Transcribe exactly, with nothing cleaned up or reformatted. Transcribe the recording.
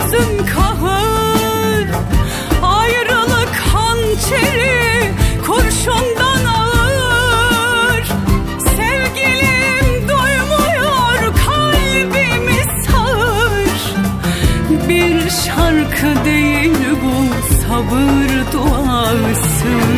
hüzün kahır, ayrılık hançeri kurşundan ağır. Sevgilim duymuyor, kalbimi sağır. Bir şarkı değil bu, sabır duası.